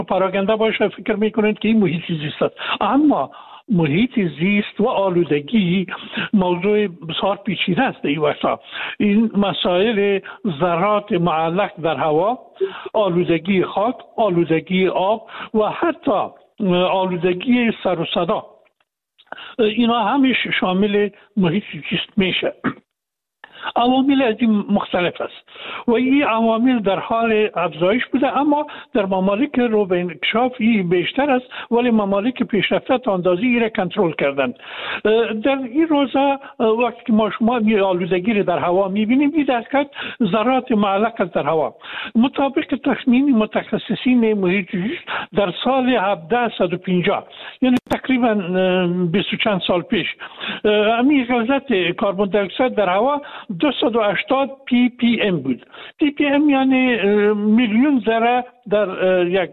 پراکنده باشه فکر میکنند که این محیط زیست است، اما محیط زیست و آلودگی موضوع بسیار پیچیده است. این وقتا این مسائل ذرات معلق در هوا، آلودگی خاک، آلودگی آب و حتی آلودگی سر و صدا، اینا همش شامل محیط زیست میشه. عوامل از این مختلف است و این عوامل در حال افزایش بوده، اما در ممالک رو به انکشاف این بیشتر است، ولی ممالک پیشرفته تا اندازه این را کنترل کردن. در این روزا وقتی که ما شما آلودگی را در هوا میبینیم، این دقیقاً ذرات معلق است در هوا. مطابق تخمین متخصصین محیط زیست در سال 1750 یعنی تقریبا 20 چند سال پیش، همین غلظت کربن دی اکساید در هوا 280 پی پی ام بود. پی پی ام یعنی میلیون ذره در یک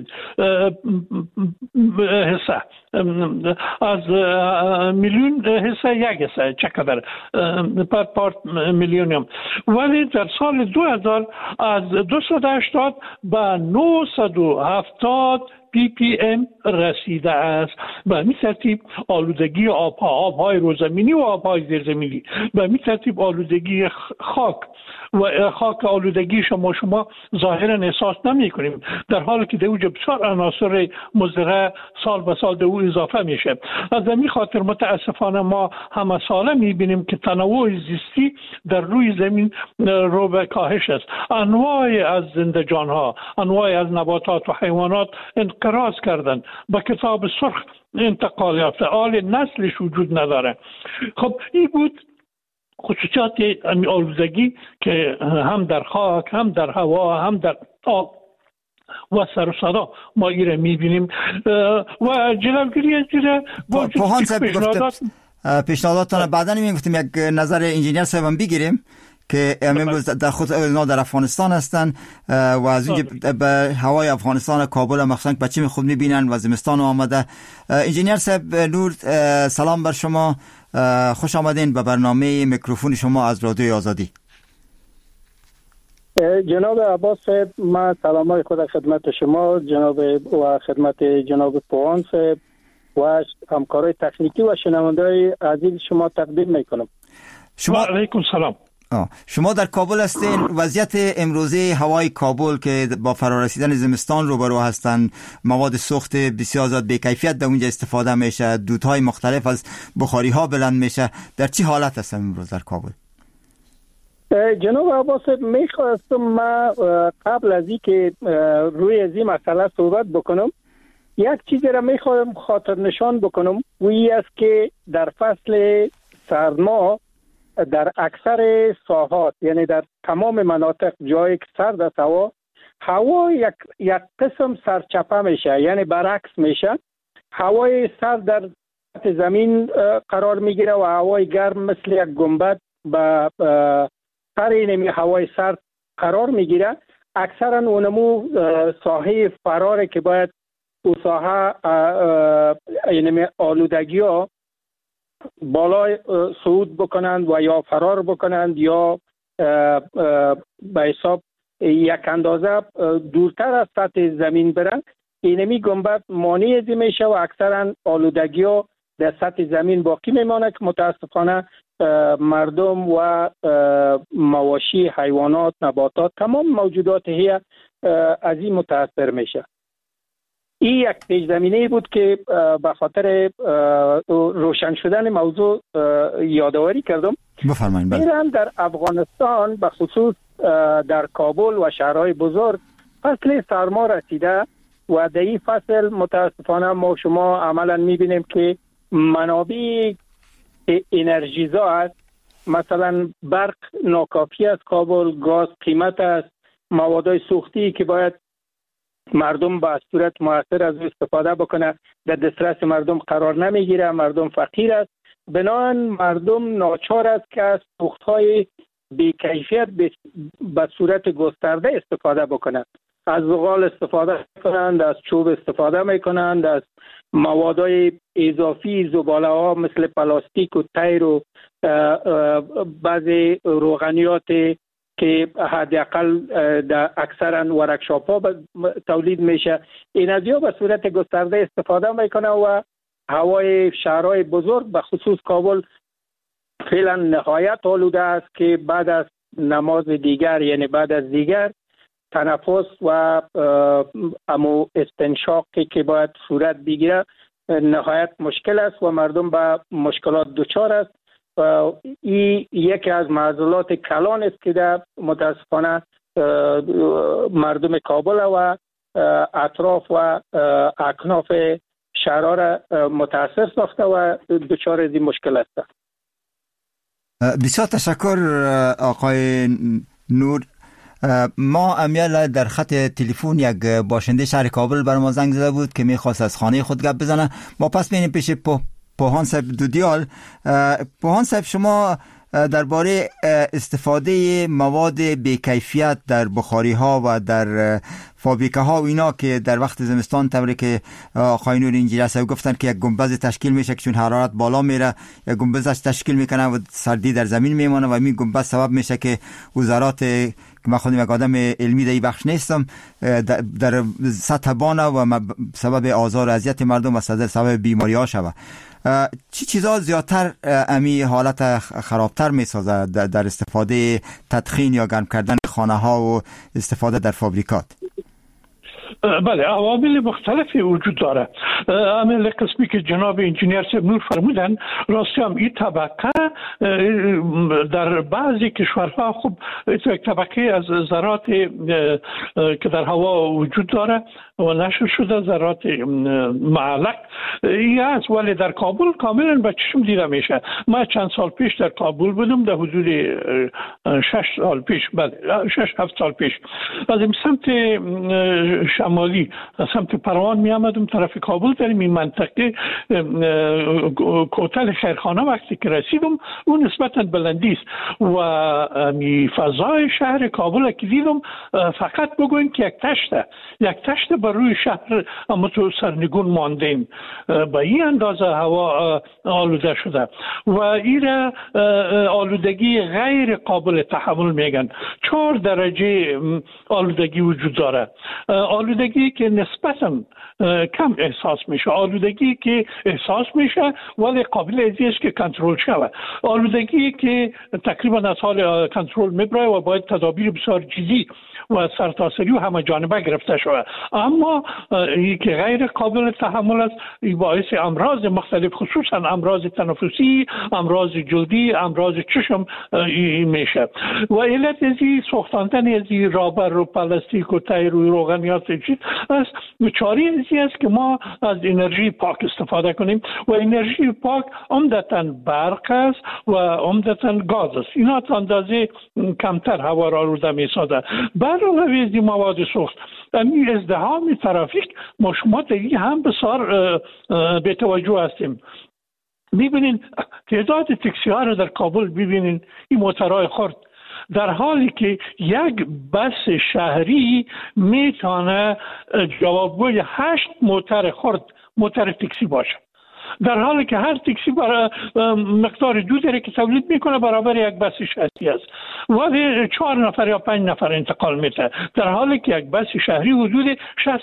حصه، از میلیون حصه یک حصه چقدر پر پارت میلیونیم، ولی در سال 2000 از 280 به 970 پی پی ام رسیده است. به این ترتیب آلودگی آبها، آبهای روزمینی و آبهای زیرزمینی، به این ترتیب آلودگی خاک و خاک آلودگی شما ظاهرا احساس نمی کنیم، در حالی که در اوج بسیار عناصر مضره سال به سال در او اضافه میشه. از همین خاطر متاسفانه ما همه ساله میبینیم که تنوع زیستی در روی زمین رو به کاهش است. انواع از زنده جانها، انواع از نباتات و حیوانات انقراض کردن، به کتاب سرخ انتقال یافته، آل نسلش وجود نداره. خب این بود خصوصیات آلودگی که هم در خاک، هم در هوا، هم در آب و سر و صدا ما ایره میبینیم و جلوگیری از ایره پیشنهاداتان بعدا میگفتیم یک نظر انجینیر صاحبم بگیریم که امروز در خود اونا در افغانستان هستن و از اینجا به هوای افغانستان کابل مخصوصا بچه خود میبینن و زمستان آمده. انجینیر صاحب نور، سلام بر شما، خوش آمدین به برنامه میکروفون شما از رادیوی آزادی. جناب عباس صاحب، من سلامای خود خدمت شما جناب و خدمت جناب پوان صاحب و همکارای تکنیکی و شنونده‌های عزیز شما تقدیم میکنم. شما علیکم سلام. شما در کابل هستین. وضعیت امروزه هوای کابل که با فرارسیدن زمستان روبرو هستند، مواد سوخت بسیار زیاد بی‌کیفیت در اونجا استفاده میشه، دودهای مختلف از بخاری ها بلند میشه، در چی حالت هستن امروز در کابل؟ جناب عباس، میخواستم ما قبل از این که روی از این مسئله صحبت بکنم یک چیزی را میخواهم خاطر نشان بکنم، و این است که در فصل سرما در اکثر ساحات، یعنی در تمام مناطق جایی که سرد است هوا یک قسم سرچپه میشه، یعنی برعکس میشه. هوای سرد در سطح زمین قرار میگیره و هوای گرم مثل یک گنبد به سر این هوای سرد قرار میگیره. اکثرا اونمو ساحه فراره که باید او ساحه یعنی آلودگی ها بالای صعود بکنند و یا فرار بکنند یا به حساب یک اندازه دورتر از سطح زمین برند. اینمی گنبد مانع ازی میشه و اکثرا آلودگی ها در سطح زمین باقی میمانه که متاسفانه مردم و مواشی، حیوانات، نباتات، تمام موجودات هی از این متاثر میشه. این یک پیش زمینه بود که به خاطر روشن شدن موضوع یادآوری کردم. بفرمایید. ایران در افغانستان به خصوص در کابل و شهرهای بزرگ فصل سرما رسیده و در این فصل متاسفانه ما شما عملا میبینیم که منابع انرژیزا است. مثلا برق ناکافی است، کابل گاز قیمت است، موادهای سوختی که باید مردم با صورت مؤثر از استفاده بکنه در دسترس مردم قرار نمیگیره، مردم فقیر است. بنابراین مردم ناچار است که از سوختهای بی‌کیفیت به صورت گسترده استفاده بکنند. از زغال استفاده میکنند، از چوب استفاده میکنند، از موادهای اضافی زباله ها مثل پلاستیک و تیر و بعضی روغنیات که حداقل در اکثرا ورکشاپ ها تولید میشه. این از یا به صورت گسترده استفاده میکنه و هوای شهرهای بزرگ به خصوص کابل فعلا نهایت آلوده است که بعد از نماز دیگر یعنی بعد از دیگر تنفس و امو استنشاقی که باید صورت بگیره نهایت مشکل است و مردم به مشکلات دچار است. این یکی از معضلات کلان است که در متاسفانه مردم کابل و اطراف و اکناف شهرها را متاثر ساخته و دچار از این مشکل است. بسیار تشکر آقای نور. ما امیال در خط تلفن یک باشنده شهر کابل بر ما زنگ زده بود که میخواست از خانه خود گپ بزنه. ما پس بینیم پیش پوهان صاحب دودیال. پوهان صاحب، شما درباره استفاده مواد بی‌کیفیت در بخاری ها و در فابریکه ها و اینا که در وقت زمستان طوری که آقای نور انجینیر صاحب گفتن که یک گنبد تشکیل میشه که چون حرارت بالا میره یک گنبدش تشکیل میکنه و سردی در زمین میمونه و این گنبد سبب میشه که وزارات که من خودم یک آدم علمی در این بخش نیستم در سطح بانه و سبب آزار و اذیت مردم و سبب بیماری ها شود. چی چیزا زیادتر امی حالت خرابتر میسازه در استفاده تدخین یا گرم کردن خانه ها و استفاده در فابریکات؟ بله، عوامل مختلفی وجود داره. عامل قسمی که جناب انجینیر صاحب نور فرمودن راستی هم این طبقه در بعضی کشورها خوب یک طبقه از ذرات که در هوا وجود داره و نشر شده ذرات معلق این است، ولی در کابل کاملا به چشم دیده میشه. من چند سال پیش در کابل بودم، در حدود 6 سال پیش، بله 6-7 سال پیش، از این سمت شمالی سمت پروان می آمدم طرف کابل. در این منطقه کوتل خیرخانه وقتی که رسیدم اون نسبتا بلندی است و فضای شهر کابل که دیدم فقط بگوین که یک تشت بر روی شهر اما تو سرنگون ماندیم. با این اندازه هوا آلوده شده و این آلودگی غیر قابل تحمل میگن. 4 درجه آلودگی وجود داره. آلودگی که نسبتاً کم احساس میشه، آلودگی که احساس میشه ولی قابل است که کنترل شود، آلودگی که تقریبا از حال کنترل میبره و باید تدابیر بسیار جدی و سرتاسری و همه جانبه گرفته شود. اما این که غیر قابل تحمل است، این باعث امراض مختلف خصوصا امراض تنفسی، امراض جلدی، امراض چشم میشه و علت از این سوختاندن از این رابر و پلاستیک و تیر و روغنیات چیز است. چاره ازی است که ما از انرژی پاک استفاده کنیم و انرژی پاک عمدتاً برق است و عمدتاً گاز است. اینا تا اندازه کمتر هوا را آلوده می‌سازد. علاوه از این مواد سوخت، این ازدحام ترافیک ما شما دیگه هم بسیار به توجه هستیم. میبینین تعداد تاکسی ها رو در کابل ببینین، این موترهای خرد، در حالی که یک بس شهری میتونه جوابگوی 8 موتر خرد موتر تاکسی باشه، در حالی که هر تاکسی برای مقدار داره که تولید میکنه برابر یک بس شهری است، ولی 4 نفر یا 5 نفر انتقال میده، در حالی که یک بس شهری حدود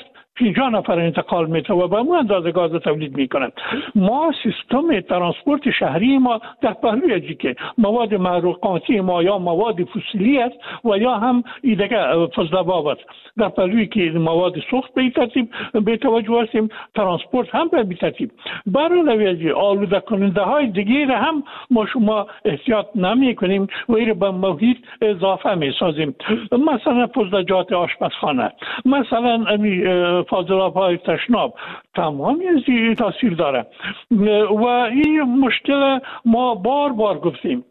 50 نفر انتقال میده و به اون اندازه گاز تولید میکنن. ما سیستم ترانسپورت شهری ما در پهلوی ازی که مواد محروقاتی ما یا مواد فسیلی است و یا هم دیگه فضله‌باب است، در پهلوی که مواد سوخت به ترتیب به توجه هستیم، ترانسپورت هم به ترتیب. برای ازی آلوده کننده های دیگه هم ما شما احتیاط نمی کنیم و این به محیط اضافه می سازیم. مثلا فضلجات آشپزخانه، مثلا فاضلاب های تشناب، تمامی از این تاثیر داره و این مشکل ما بار گفتیم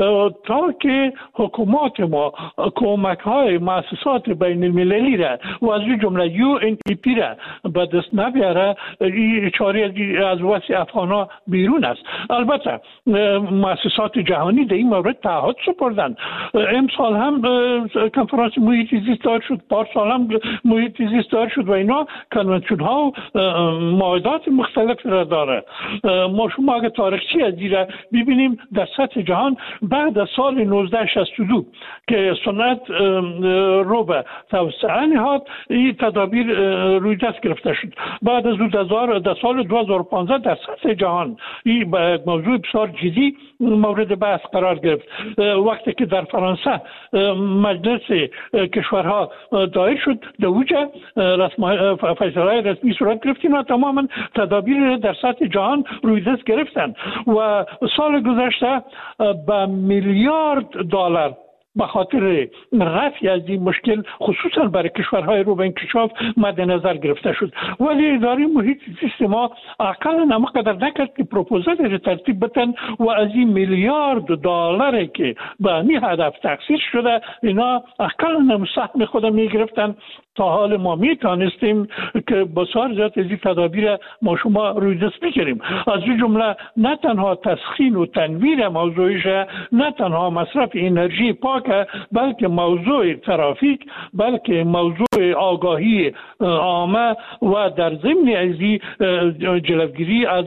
تا که حکومات ما کمک های مؤسسات بین المللی را و از جمله UNEP را به دست نبیاره، این چاره از وسع افغانا بیرون است. البته مؤسسات جهانی در این مورد تعهد سپردن. امسال هم کنفرانس محیط زیست دار شد، پارسال هم محیط زیست دار شد و اینا ها کنونشن ها معاهدات مختلف را داره. ما شما اگه تاریخچه از دیره ببینیم در سطح جهان بعد از سال 1962 که سنت رو به توسعه نهاد این تدابیر روی دست گرفته شد. بعد از در سال 2015 در سطح جهان این موضوع بسیار جدی مورد بحث قرار گرفت. وقتی که در فرانسه مجلس کشورها دایر شد در اوجه فیصله رسمی صورت گرفت، اینا تماما تدابیر در سطح جهان روی دست گرفتن و سال گذشته به میلیارد دلار به خاطر رفع از این مشکل خصوصا برای کشورهای رو به انکشاف مد نظر گرفته شد. ولی اداره محیط زیست ما اقلا نمقدر نکرد که پروپوزال را ترتیب بتن و از این میلیارد دلار که به همین هدف تخصیص شده اینا اقلا سهم خود می گرفتن. تا حال ما می توانستیم که بسیار زیاد از این تدابیر ما شما روی دست بگیریم. از این جمله نه تنها تسخین و تنویر موضوعش، نه تنها مصرف انرژی پاک، بلکه موضوع ترافیک، بلکه موضوع آگاهی عامه و در ضمن ازی جلوگیری از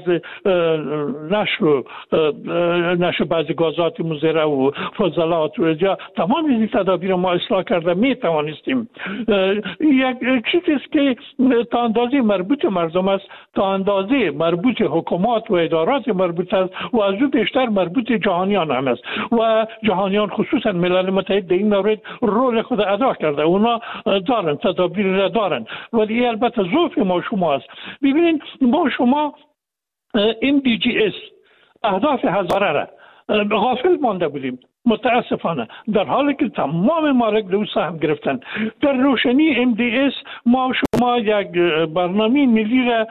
نشر بعضی گازات مضر و فضلات و تمام این تدابیر ما اصلاح کرده می توانستیم. یک چیزی است که تا اندازه مربوط مردم است، تا اندازه مربوط حکومات و ادارات مربوط است و از او بیشتر مربوط جهانیان هم است و جهانیان خصوصا ملل متحد در این مورد رول خود ادا کرده. اونا دارن تدابیر را دارن ولی البته ضعف ما شما است. ببینید ما شما MDGs اهداف هزاره را غافل مانده بودیم متاسفانه، در حالی که تمام مالک دو سهم گرفتن. در روشنی MDS ما شما یک برنامه ملی را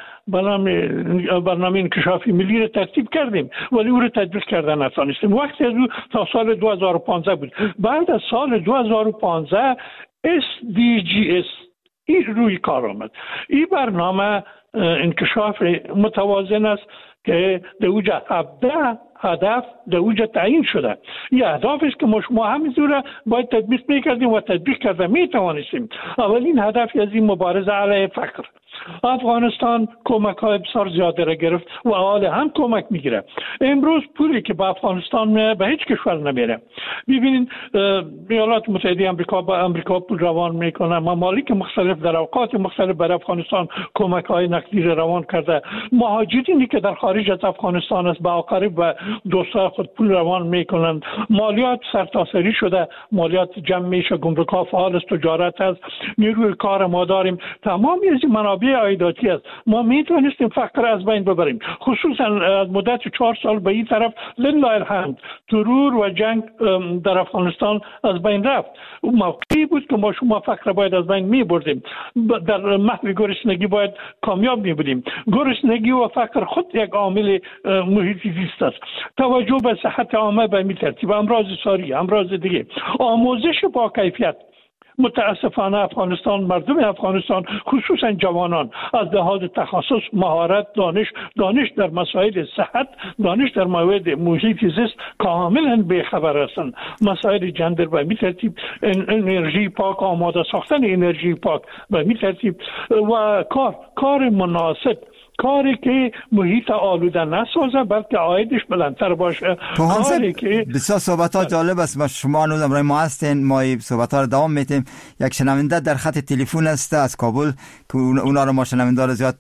برنامه انکشافی ملی را ترتیب کردیم ولی او را تطبیق کردن نتوانستیم. وقتی از او تا سال 2015 بود. بعد از سال 2015 SDGs این روی کار آمد. این برنامه انکشاف متوازن است که در اوجه 17 هدف در اوجه تعیین شده. این اهداف است که ما شما همینجوره باید تطبیق میکردیم و تطبیق کرده میتوانستیم. اولین هدف از این مبارزه علیه فقر. افغانستان کمک های بسیار زیاده را گرفت و حال هم کمک میگیره. امروز پولی که به افغانستان به هیچ کشور نمیره. ببینید ایالات متحده آمریکا با امریکا پول روان میکنه، ممالک مختلف در اوقات مختلف برای افغانستان کمک های نقدی روان کرده. مهاجرینی که در خارج از افغانستان است با اقارب و دوستان خود پول روان میکنند. مالیات سرتاسری شده، مالیات جمع میشه، گمرک‌ها فعال است، تجارت است، نیروی کار ما داریم. تمام این منابع عایداتی است. ما میتونستیم فقر از بین ببریم. خصوصا از مدت 4 سال به این طرف لله الحمد ترور و جنگ در افغانستان از بین رفت. موقعی بود که ما شما فقر باید از بین میبردیم. در محو گرسنگی باید کامیاب میبودیم. گرسنگی و فقر خود یک عامل محیطی زیست است. توجه به صحت عامه به این ترتیب، امراض ساری، امراض دیگه، آموزش با کیفیت. متاسفانه افغانستان، مردم افغانستان خصوصا جوانان از لحاظ تخصص، مهارت، دانش در مسائل صحت، دانش در موارد محیط زیست کاملا بی‌خبر هستند. مسائل جندر به این ترتیب، انرژی پاک، آماده ساختن انرژی پاک به این ترتیب و کار مناسب، کاری که محیط آلوده نسازه بلکه عایدش بلندتر باشه. کاری که بسیار صحبت‌ها جالب است. شما هنوز همراه ما هستین، ما این صحبت‌ها رو دوام میتیم. یک شنونده در خط تلفن است از کابل که اونا رو ما شنونده رو زیاد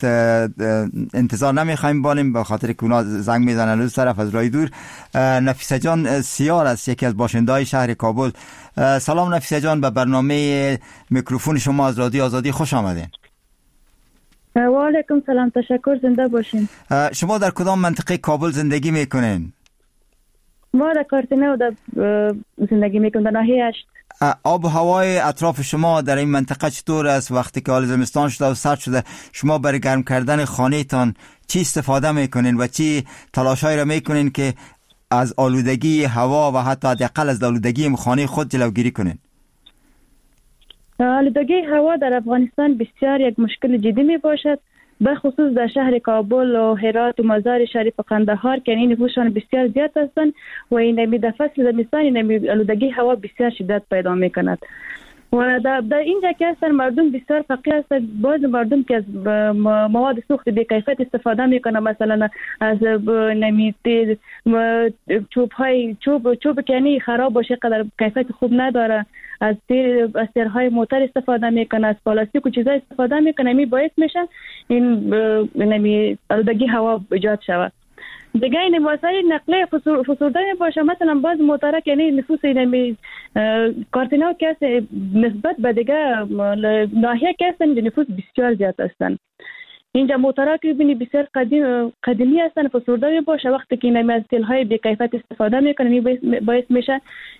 انتظار نمیخوایم بانیم به خاطر که اونا زنگ میزنن روز طرف از راه دور. نفیسه جان سیار است، یکی از باشنده‌های شهر کابل. سلام نفیسه جان، به برنامه میکروفون شما از رادیو آزادی خوش آمدین. و علیکم سلام، تشکر، زنده باشین. شما در کدام منطقه کابل زندگی میکنین؟ ما در کارتنه و زندگی میکنم، در ناحیه 8. آب و هوای اطراف شما در این منطقه چطور است؟ وقتی که حال زمستان شده و سرد شده، شما برای گرم کردن خانه تان چی استفاده میکنین و چی تلاشایی را میکنین که از آلودگی هوا و حتی حداقل از آلودگی خانه خود جلوگیری کنین؟ آلودگی هوا در افغانستان بسیار یک مشکل جدی می باشد، به خصوص در شهر کابل و هرات و مزار شریف و قندهار که این نفوسشان بسیار زیاد هستند و این در فصل زمستان این آلودگی هوا بسیار شدت پیدا می کند. و در اینجا که هستن مردم بسیار فقیر هستن. بعض مردم که از مواد سوخت بی کیفیت استفاده میکنن، مثلا از نمیته چوب که یعنی خراب باشه، قدر کیفیت خوب نداره، از تیرهای موتر استفاده میکنن، از پلاستیک و چیزای استفاده میکنن، می باعث میشن این آلودگی هوا ایجاد شود. دیگه این وسایل نقلیه فسرده باشه، مثلا باز موترک یعنی نفوس این کارتینا که نسبت به دیگه ناحیه که هستن نفوس بسیار زیاد هستن. اینجا موترک ببینی بسیار قدیمی هستن، فسرده باشه، وقتی که این از تیل‌های بی کیفیت استفاده میکنن باعث میشه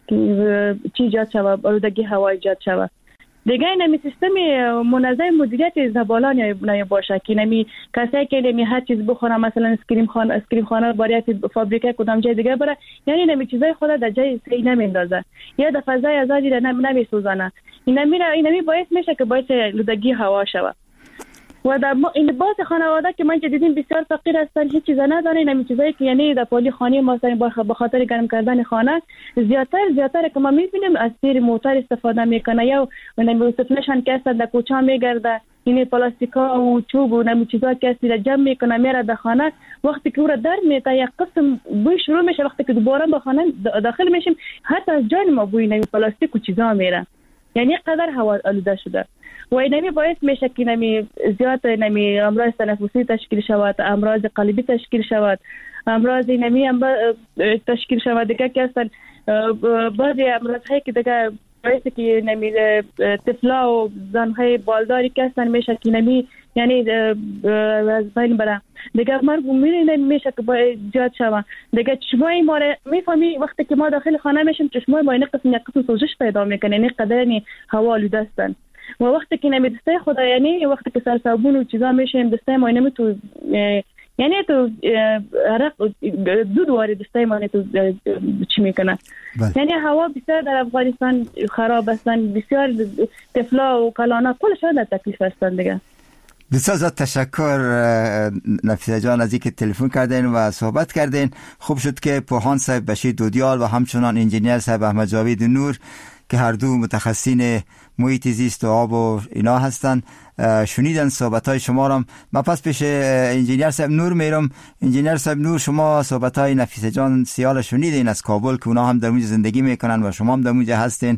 که چی ایجاد شود، آلودگی هوا ایجاد شود. دیگه این سیستم منظم مدیریت زبالان یا باشه که نمی کسایی که نمی هر چیز بخورن، مثلا اسکریم خانه باید فابریکه کدام جای دیگه بره، یعنی نمی چیزای خود در جای صحیح نمیندازه یا در فضای آزادی نمیسوزانه. این باعث میشه که باعث آلودگی هوا شود. و در این باز خانواده که من دیدیم بسیار فقیر هستن، هیچ چیز ندارن. این چیزایی که یعنی در پالی خانه ما به خاطر گرم کردن خانه زیادتر که ما میبینیم از تیر موتر استفاده میکنه یا سفنشان که هستن در کوچه میگرده، این پلاستیکا و چوب و نمی چیزا که هستی جمع میکنه میره در خانه. وقتی که او را در میته یک قسم بوی شروع میشه، وقتی که دوباره به خانه داخل میشیم حتی از جان ما بوی نمی پلاستیک و چیزا میره، یعنی قدر هوا آلوده شده. و اینمی باعث میشه که نمی زیاد نمی امراض تنفسی تشکیل شود، امراض قلبی تشکیل شود، امراض نمی تشکیل شود. دیگه که اصلا بعضی امراض هایی که دیگه باعث که نمی طفلا و زنهای بالداری که اصلا میشه که نمی یعنی از بین بره، دیگه مرگ میشه که باید زیاد شود. دیگه چشمای ما میفهمی وقتی که ما داخل خانه میشیم چشمای ما یک قسم سوزش پیدا میکنه، یعنی قدر هوا آلوده هستن. و وقتی که نمی دسته خدا یعنی وقتی که سر صابون و چیزا میشیم دسته ما نمی تو یعنی تو عرق دود وارد دسته ما تو چی میکنه. یعنی هوا بسیار در افغانستان خراب هستن، بسیار طفلا و کلانا کلشون در تکلیف هستن دیگه. بسیار زیاد تشکر نفیسه جان از اینکه تلفن کردین و صحبت کردین. خوب شد که پوهان صاحب بشیر دودیال و همچنان انجینیر صاحب احمد جاوید نور که هر دو متخصصین محیط زیست و آب و اینا هستن شنیدن صحبت‌های شما را. من پس پیش انجینیر صاحب نور میرم. انجینیر صاحب نور، شما صحبت‌های نفیسه جان سیال شنیدین از کابل که اونا هم در اونجا زندگی میکنن و شما هم در اونجا هستین.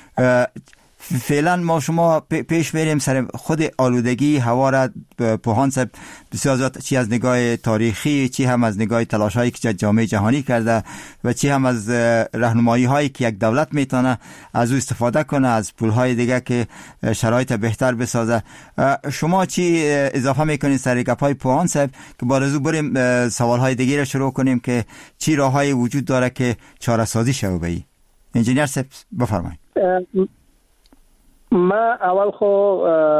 فعلا ما شما پیش بریم سر خود آلودگی هوا را. پوهان صاحب بسیار زیاد چی از نگاه تاریخی، چی هم از نگاه تلاش هایی که جامعه جهانی کرده و چی هم از راهنمایی هایی که یک دولت میتونه از او استفاده کنه، از پول های دیگه که شرایط بهتر بسازه. شما چی اضافه میکنید سر گپ های پوهان صاحب که بارزو بریم سوال های دیگه را شروع کنیم که چی راه های وجود داره که چاره سازی شه به این؟ انجینیر صاحب بفرمایید. ما اول خو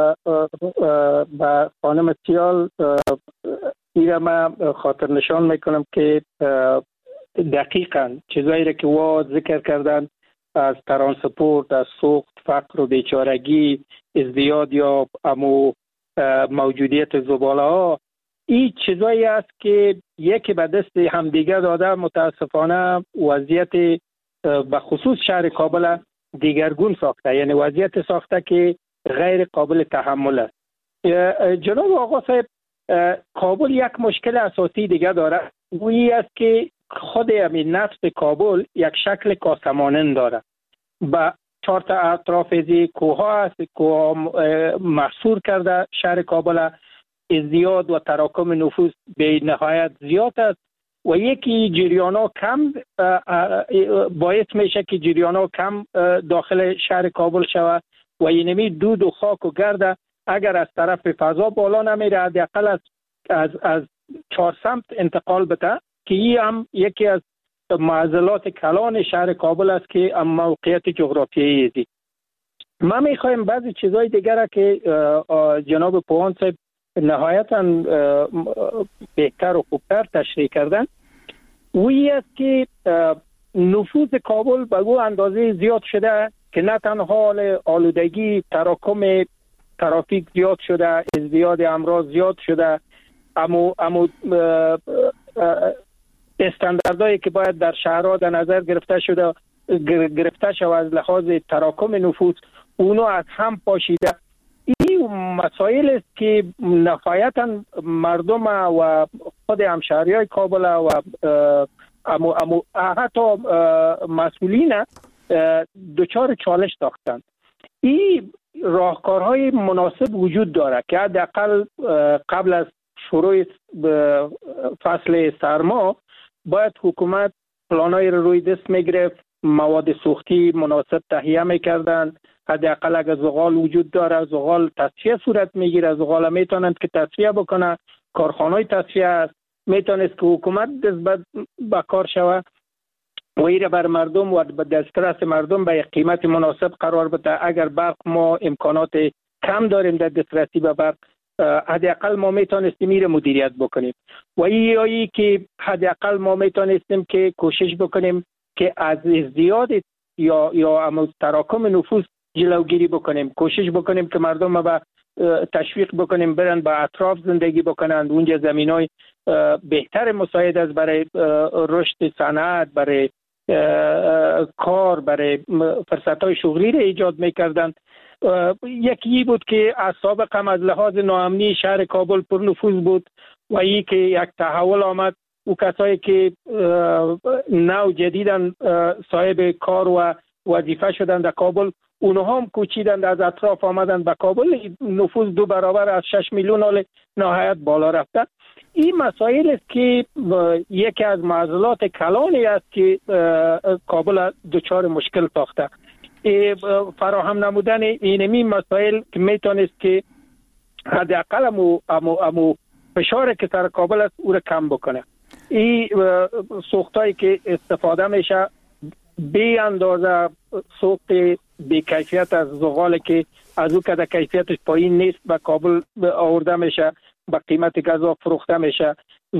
با خانم سیال ایره ما خاطر نشان میکنم که دقیقاً چیزایی را که وا ذکر کردن از ترانسپورت، از سوخت، فقر و بیچارگی، ازدیاد یا موجودیت زباله ها، این چیزایی است که یکی به دست همدیگه داده متاسفانه وضعیت به خصوص شهر کابل دیگرگون ساخته، یعنی وضعیت ساخته که غیر قابل تحمل است. جناب آقا صاحب، کابل یک مشکل اساسی دیگه داره، وی است که خود همین نفس کابل یک شکل کاسه مانند داره. با 4 اطراف از کوه است، کوه محصور کرده شهر کابل. ازدیاد و تراکم نفوس به نهایت زیاد است و یکی جریانا کم باعث میشه که جریانا کم داخل شهر کابل شود و اینمی دود و خاک و گرد اگر از طرف فضا بالا نمیره حداقل از 4 سمت انتقال بده که این هم یکی از معضلات کلان شهر کابل است که موقعیت جغرافیایی است. ما میخوایم بعضی چیزای دیگر را که جناب پوهان صاحب نهایتاً بهتر و خوبتر تشریح کردن، وی است که نفوذ کابل به او اندازه زیاد شده که نه تنها آلودگی، تراکم ترافیک زیاد شده، ازدیاد امراض زیاد شده، اما استانداردهایی که باید در شهرها در نظر گرفته شود از لحاظ تراکم نفوذ اونو از هم پاشیده. این مسائل است که نهایتا مردم و خود همشهریای کابل و حتی مسئولین دچار چالش ساختند. این راهکارهای مناسب وجود داره که حداقل قبل از شروع فصل سرما باید حکومت پلانای رو روی دست میگرفت، مواد سوختی مناسب تهیه میکردند. حداقل اگر زغال وجود داره، زغال تصفیه صورت میگیره، زغال میتونند که تصفیه بکنه، کارخانه‌های تصفیه است، میتونست که حکومت دست به کار شود و ایره بر مردم و به دسترس مردم به قیمت مناسب قرار بده. اگر برق ما امکانات کم داریم در دسترسی به برق، حداقل ما میتونستیم ایره مدیریت بکنیم و ای که حداقل ما میتونستیم که کوشش بکنیم که از ازدیاد یا تراکم نفوس جلوگیری بکنیم، کوشش بکنیم که مردم به تشویق بکنیم برن به اطراف زندگی بکنند. اونجا زمینای بهتر مساعد است برای رشد صنعت، برای کار، برای فرصت‌های شغلی را ایجاد می‌کردند. یکی بود که از سابق هم از لحاظ ناامنی شهر کابل پر نفوذ بود و ای که یک تحول آمد و کسایی که نو جدیدن صاحب کار و وظیفه شدن در کابل، اونها هم کوچیدند، از اطراف آمدند به کابل. نفوذ 2 برابر از 6 میلیون حال نهایت بالا رفته. این مسائل است که یکی از معضلات کلانی است که کابل دچار مشکل ساخته. فراهم نمودن اینمی مسائل که میتونست که حداقل امو فشار که سر کابل است او را کم بکنه. این سوختایی که استفاده میشه بی اندازه سوخت بی کیفیت از زغال که از او که در کیفیتش پایین نیست به کابل آورده میشه، با قیمت گازا فروخته میشه.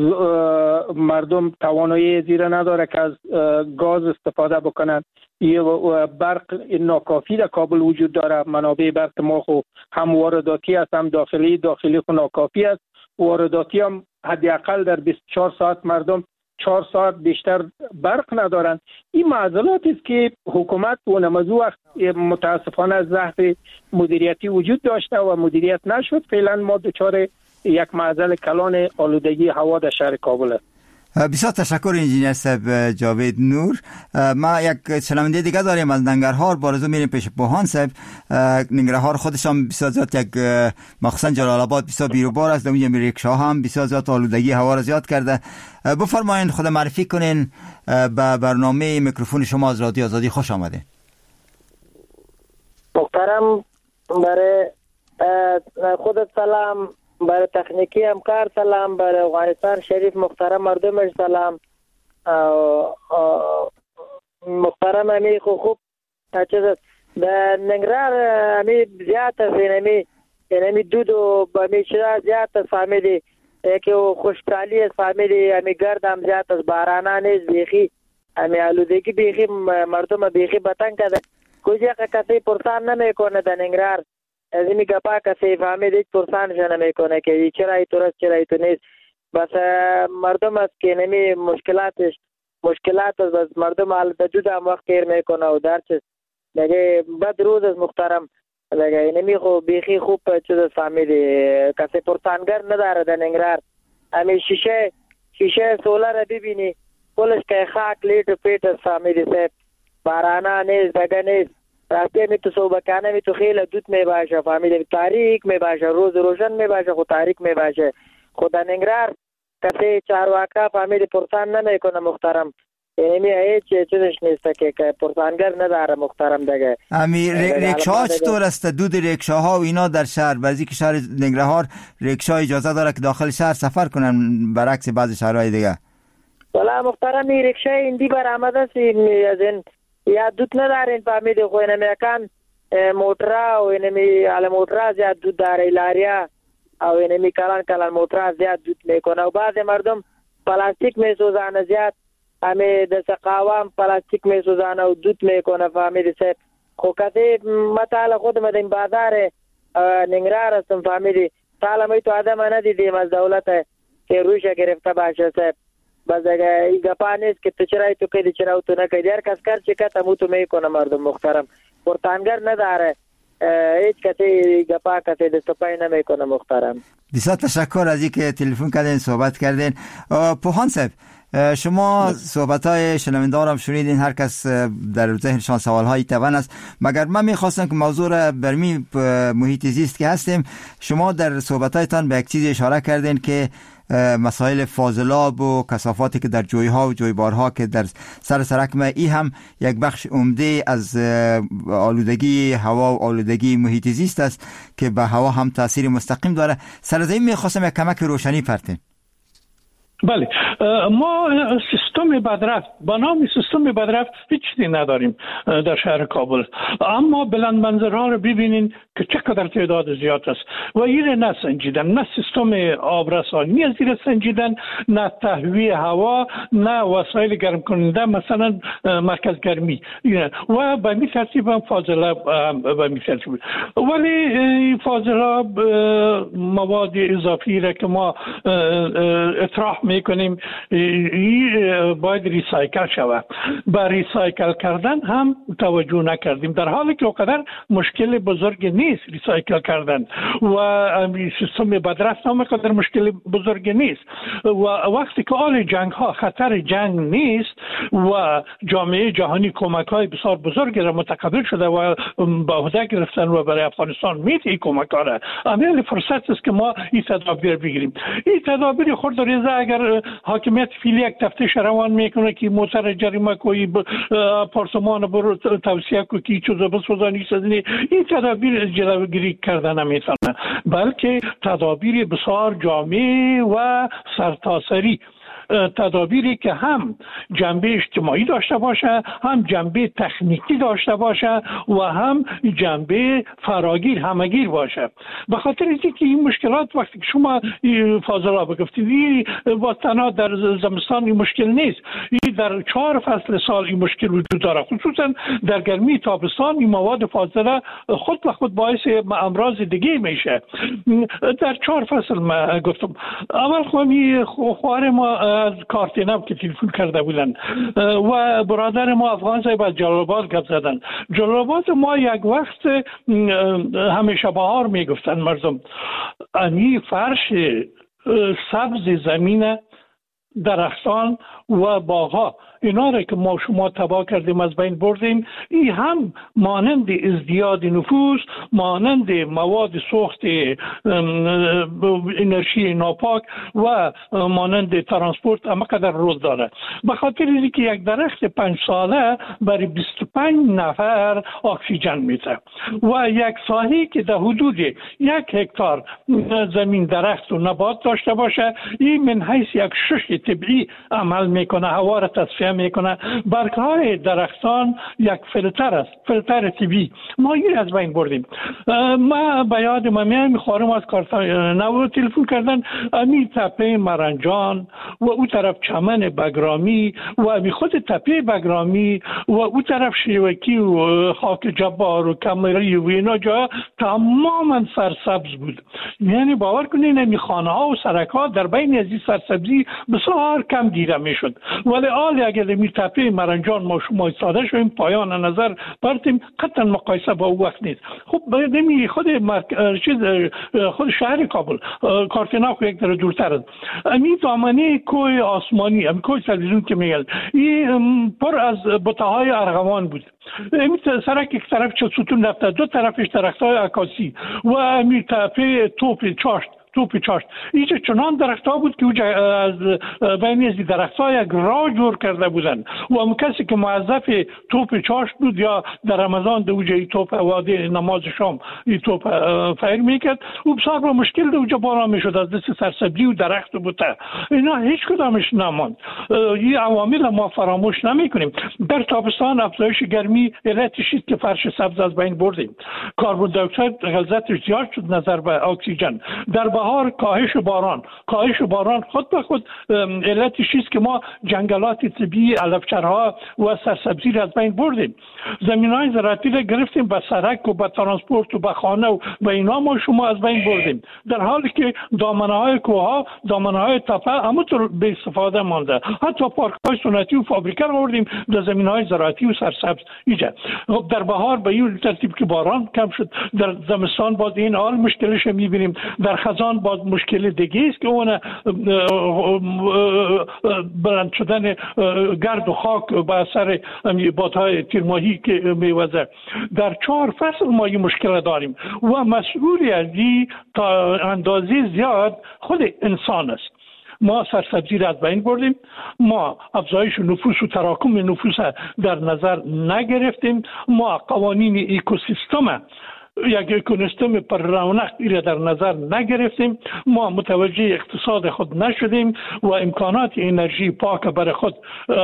مردم توانایی زیره نداره که از گاز استفاده بکنن. یه برق ناکافی در کابل وجود داره. منابع برق ما خو هم وارداتی است هم داخلی خو ناکافی است. وارداتی هم حداقل در 24 ساعت مردم 4 ساعت بیشتر برق ندارند. این معضلاتی است که حکومت اون موضوع متاسفانه ضعف مدیریتی وجود داشته و مدیریت نشد. فعلا ما دچار یک معضل کلان آلودگی هوا در شهر کابل است. بسیار تشکر انجینیر صاحب جاوید نور. ما یک شنونده دیگه داریم از ننگرهار. بارزو میریم پیش بوهان صاحب. ننگرهار خودش هم بسیار زیاد یک مخصوصا جلال آباد بسیار بیروبار است. اونجا ریکشا هم بسیار زیاد آلودگی هوا را زیاد کرده. بفرمایید خود معرفی کنین به برنامه میکروفون شما از رادیو آزادی. خوش آمده. محترم، برای خودت سلام، برای تکنیکی همکار سلام، برای افغانستان شریف محترم مردمش سلام. محترم امی خوب چیز در ننگرهار امی زیاد است. امی دود و امی چرا زیاد است فهمیدی که خوشحالی است فهمیدی. امی گرد هم زیاد است، بارانه نیست بیخی. امی آلودگی بیخی مردم بیخی بتنگ کرده. کجا کسی پرسان نمیکنه در ننگرهار. از این گپا کسی فهمید هیچ پرسانش نمیکنه که چرا ای درست چرا ای تو نیست. بس مردم است که نمی مشکلات است. بس مردم حال دود هم وقت گیر میکنه و درچه دیگه بد روز است محترم. دیگه نمی خو بیخی خوب چیز فهمیدی کسی پرسانگر نداره در ننگرهار. همین شیشه سولر ببینی کلش که خاک لیت و پیت است فهمیدی صاحب. بارانه نیست دگه نیست. راسته می تو صوبکانه می تو خیلی دود می باشه فهمیده. تاریک می باشه، روز روشن می باشه خود تاریک می باشه. خود ننگرهار کسی چارواکا فهمیده پرسان نمی کنه محترم. یعنی هیچ چیزش نیست که پرسانگر نداره محترم دیگه. امی ریکشاها چطور است؟ دود ریکشاها و اینا در شهر، بعضی که شهر ننگرهار ریکشا اجازه داره که داخل شهر سفر کنن برعکس بعضی شهرهای دیگه. والا محترم این ریکشا ایندی برآمده است از این یا دود ندارین فهمیده. خو اینمیکان موترا و اینمی علی موترا زیاد دود داره، لاریا او اینمی کلان موترا زیاد دود میکنه و بعض مردم پلاستیک میسوزانه زیاد. همه دست قوام پلاستیک میسوزانه و دود میکنه فهمیده صاحب. خو کسی مطال خودم در این بازار ننگرهار هستم فهمیده. تعالی تو آدم ندیدیم از دولت که رویش گرفته باشه صاحب. بس اگه این گپا نیست که تو چرایی تو کدی چرا تو نکدی. هر کس کار چه کتا مو تو میکنه مردم محترم. پرتانگر نداره. هیچ کسی گپا کسی دستپای نمیکنه. محترم بسیار تشکر از اینکه تلفن کردین صحبت کردین. پوهان صاحب شما صحبت‌های شنوندارم شنیدین، هر کس در ذهنشان سوال‌های توان است، مگر من می‌خواستم که موضوع را برمی محیط زیست که هستیم، شما در صحبت‌هایتان به یک چیز اشاره کردین که مسائل فاضلاب و کثافاتی که در جوی‌ها و جویبارها که در سر سرک ای هم یک بخش عمده از آلودگی هوا و آلودگی محیط زیست است که به هوا هم تاثیر مستقیم داره. سر زمین می‌خواستم یک کمک روشنی پرتین. بله، ما سیستم بدرفت با نام سیستم بدرفت هیچ چیزی نداریم در شهر کابل، اما بلند منظرها رو ببینین که چقدر تعداد زیاد است و این نه سنجیدن، نه سیستم آبرسانی از این سنجیدن، نه تهویه هوا، نه وسایل گرم کننده مثلا مرکز گرمی و به می ترتیب هم فاضلاب به می ترتیب. ولی فاضلاب مواد اضافی را که ما اطراح میکنیم باید ریسایکل شود. با ریسایکل کردن هم توجه نکردیم، در حالی که اونقدر مشکل بزرگ نیست ریسایکل کردن و سیستم بدرفت هم اونقدر مشکل بزرگ نیست و وقتی که آل جنگ ها خطر جنگ نیست و جامعه جهانی کمک های بسیار بزرگی را متقبل شده و به عهده گرفتن و برای افغانستان میده کمک ها را، امیل فرصت است که ما این تدابیر بگیریم. این تدابیر خود ریزه اگر حاکمیت فعلی یک تفتیش روان میکنه که موتر جریمه کوی پارسمان برو توصیه کو کی چیزا بسوزانی سازنی، این تدابیر جلوگیری کردن نمیتونه، بلکه تدابیر بسیار جامع و سرتاسری، تدابیری که هم جنبه اجتماعی داشته باشه، هم جنبه تکنیکی داشته باشه و هم جنبه فراگیر همگیر باشه. به خاطر اینکه این مشکلات وقتی که شما فاضلاب گفتید با تنها در زمستان این مشکل نیست، این در 4 فصل سال این مشکل وجود داره، خصوصا در گرمی تابستان این مواد فاضله خود به خود باعث امراض دیگه میشه. در 4 فصل ما گفتم اول خواهر ما از کارتیناب که تلفن کرده بودن و برادر ما افغان صاحب از جلال آباد گپ زدن. جلال آباد ما یک وقت همیشه بهار میگفتن مردم، امی فرش سبز زمین، درختان و باغها، اینا را که ما شما تباه کردیم از بین بردیم، این هم مانند ازدیاد نفوس، مانند مواد سوخت انرژی ناپاک و مانند ترانسپورت همقدر رول داره. به خاطر اینکه یک درخت 5 ساله برای 25 نفر اکسیژن میده و یک ساحه که در حدود 1 هکتار زمین درخت و نبات داشته باشه، این من حیث یک شش طبیعی عمل میکنه، هوا را تصفیه میکنه. برگ‌های درختان یک فیلتر است، فیلتر طبیعی. ما این از بین بردیم. ما به یاد ما میخوارم از کارتنو تلفن کردن، امی تپه مرنجان و او طرف چمن بگرامی و امی خود تپه بگرامی و او طرف شیوکی و خاک جبار و کمری و اینا جا تماما سرسبز بود. یعنی باور کنین امی خانه ها و سرک ها در بین از این سرسبزی بسیار کم دیده میشد. ولی آل اگر می تپه مرنجان ما شما ایستاده شویم پایان نظر برتیم، قطعا مقایسه با او وقت نیست. خب نمی خود شهر کابل کارتنا یک در دورتر است. امی دامنه کوه آسمانی، امی کوه تلویزیون که میگن، این پر از بوته‌های ارغوان بود. امی سرک یک طرف چه ستون رفته، دو طرفش درخت‌های عکاسی و امی تپه توپ چاشت. اینجا چنان درخت ها بود که از بین از درخت ها یک راه جور کرده بودن و هم کسی که موظف توپ چاشت بود یا در رمضان دو جای توپ وادی نماز شام این توپ فیر میکرد و بسیار با مشکل دو جا بالا میشد از دست سرسبزی و درخت بوده. اینا هیچ کدامش نماند. این عوامل ما فراموش نمیکنیم. در تابستان افزایش گرمی علتش شد که فرش سبز از بین بردیم. کربن دی اکساید غلظتش زیاد شد نظر به اکسیژن. در بهار کاهش باران خود به خود علتش است که ما جنگلات طبیعی، علفچرها و سرسبزی را از بین بردیم. زمین‌های زراعتی را گرفتیم به سرک و به ترانسپورت و به خانه و به اینا ما شما از بین بردیم، در حالی که دامنه‌های کوه‌ها، دامنه‌های تپه همونطور به استفاده مانده. حتی پارک‌های سنتی و فابریکه را آوردیم در زمین‌های زراعتی و سرسبز ایجا. در بهار به این ترتیب که باران کم شد، در زمستان باز این حال مشکلش می‌بینیم، در خزان باز مشکل دیگه است که اون بلند شدن گرد و خاک به اثر بادهای تیرماهی که میوزه. در 4 فصل ما این مشکل داریم و مسئولی از این تا اندازه زیاد خود انسان است. ما سرسبزی را از بین بردیم، ما افزایش نفوس و تراکم نفوس در نظر نگرفتیم، ما قوانین اکوسیستم یک اکونستم پر رونق را در نظر نگرفتیم، ما متوجه اقتصاد خود نشدیم و امکانات انرژی پاک برای خود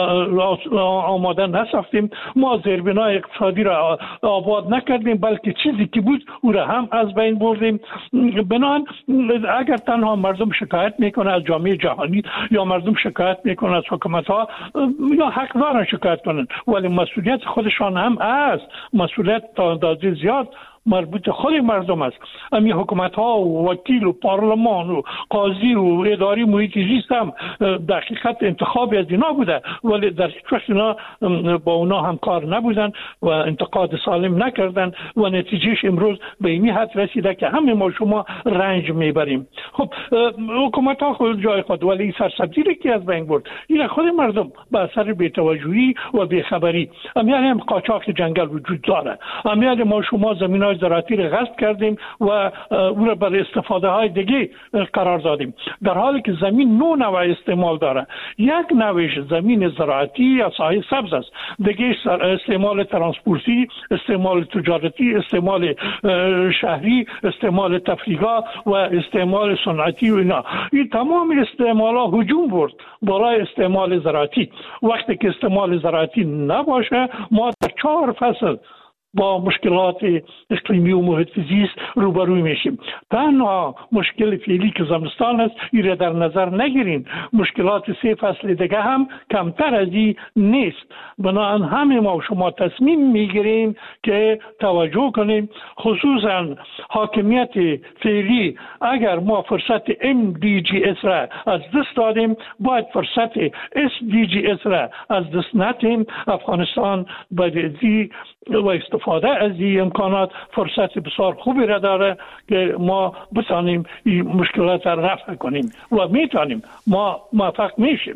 آماده نساختیم، ما زیربنای اقتصادی را آباد نکردیم بلکه چیزی که بود او را هم از بین بردیم. بنابراین اگر تنها مردم شکایت میکنه از جامعه جهانی یا مردم شکایت میکنه از حکومت ها، یا حق دارن شکایت کنن، ولی مسئولیت خودشان هم است. مسئولیت تا اندازه زیاد مربوط خود مردم است. امی حکومت ها و وکیل و پارلمان و قاضی و اداری محیط زیست هم در حقیقت انتخابی از اینا بوده، ولی در هیچ وقت اینا با اونا همکار نبودن و انتقاد سالم نکردن و نتیجهش امروز به این حد رسیده که همه ما شما رنج میبریم. خب حکومت ها خود جای خود، ولی سرسبزی را که از بین برد این خود مردم به اثر بی‌توجهی و بی‌خبری. هم قاچاق جنگل وجود داره، ما شما زمین‌های زراعتی را غصب کردیم و او را برای استفاده های دیگه قرار دادیم، در حالی که زمین 9 نوع استعمال داره. یک نوعش زمین زراعتی یا ساحه سبز است، دیگه استعمال ترانسپورتی، استعمال تجارتی، استعمال شهری، استعمال تفریحی و استعمال صنعتی و اینا. این تمام استعمالات هجوم برد بالای استعمال زراعتی. وقتی که استعمال زراعتی نباشه ما در 4 فصل با مشکلات اقلیمی و محیط زیست روبروی میشیم. تنها مشکل فعلی که زمستان است این را در نظر نگیرین، مشکلات 3 فصل دیگه هم کمتر از این نیست. بنابراین همه ما شما تصمیم میگیریم که توجه کنیم، خصوصا حاکمیت فعلی. اگر ما فرصت MDGs را از دست دادیم باید فرصت SDGs را از دست ندیم. افغانستان باید و استفاده از این امکانات فرصت بسیار خوبی را داره که ما بتانیم این مشکلات را رفع کنیم و میتونیم، ما موفق میشیم.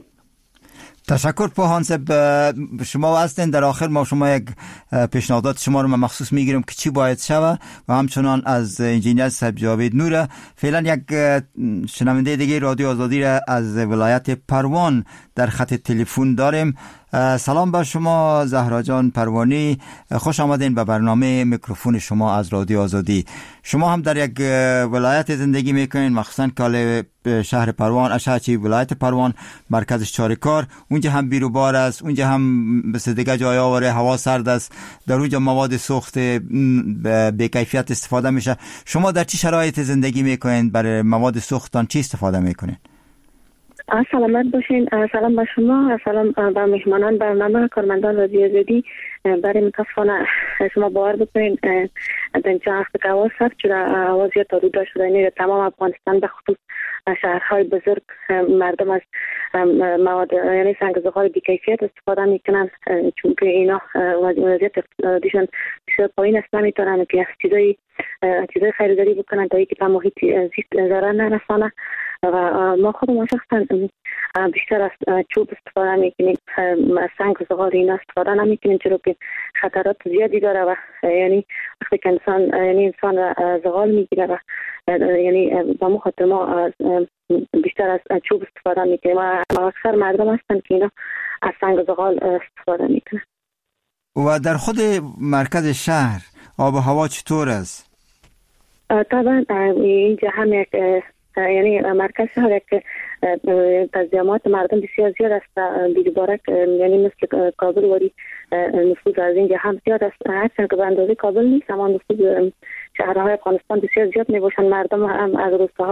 تشکر پوهان صاحب. شما هستین در آخر ما شما یک پیشنهادات شما رو مخصوص میگیرم که چی باید شود و همچنان از انجینیر صاحب جاوید نوره. فعلا یک شنونده دیگه رادیو آزادی را از ولایت پروان در خط تلفن داریم. سلام بر شما زهرا جان پروانی، خوش آمدین به برنامه میکروفون شما از رادیو آزادی. شما هم در یک ولایت زندگی میکنین، مخصوصا کاله شهر پروان، اشاچی ولایت پروان، مرکزش چارکار. اونجا هم بیروبار است، اونجا هم مثل دیگه جای آوره هوا سرد است، در اونجا مواد سوخت به کیفیت استفاده میشه. شما در چه شرایط زندگی میکنین؟ برای مواد سوختان چی استفاده میکنین؟ سلامت باشین. سلام به شما، سلام به مهمانان برنامه، کارمندان رادیو آزادی. برای متاسفانه شما باور بکنین در اینجا وقت که هوا سرد شده، هوا زیاد تاروده شده، یعنی تمام افغانستان به خصوص شهرهای بزرگ مردم از مواد یعنی سنگ زغال بی‌کیفیت استفاده میکنن، چون که اینا وضعیت اقتصادیشون بسیار پایین است، نمیتونن که چیزای خریداری بکنن تا اینکه به محیط زیست ضرر نرسانه. و ما خودمون شخصا بیشتر از چوب استفاده میکنیم، سنگ و زغال اینا استفاده نمیکنیم، چرا که خطرات زیادی داره و یعنی وقتی که انسان زغال میگیره و یعنی با ما خاطر ما بیشتر از چوب استفاده میکنیم و اکثر مردم هستن که اینا از سنگ و زغال استفاده میکنن. و در خود مرکز شهر آب و هوا چطور است؟ طبعا اینجا هم یک یعنی مرکز شهر یک تزیامات مردم بسیار زیاد است، بی‌بارک یعنی مثل کابل وری نفوذ از اینجا هم زیاد است، هرچند که به اندازه کابل نیست اما نفوذ شهرهای افغانستان بسیار زیاد میباشند. مردم هم از روستاها